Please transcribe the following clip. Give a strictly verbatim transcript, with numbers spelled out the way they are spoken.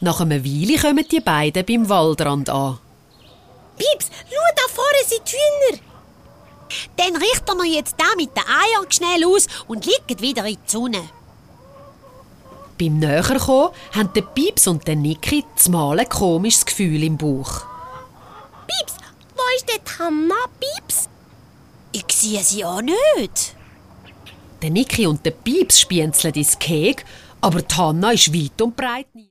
Nach einer Weile kommen die beiden beim Waldrand an. Pieps, schau, da vorne sind die Hühner. Dann richten wir jetzt da mit den Eiern schnell aus und liegen wieder in die Sonne. Beim Näherkommen haben der Pieps und der Niki zumal ein komisches Gefühl im Bauch. Pieps, wo ist denn die Hanna, Pieps? Ich sehe sie auch nicht. Der Niki und der Pieps spienzeln ins Gehege, aber die Hanna ist weit und breit nie.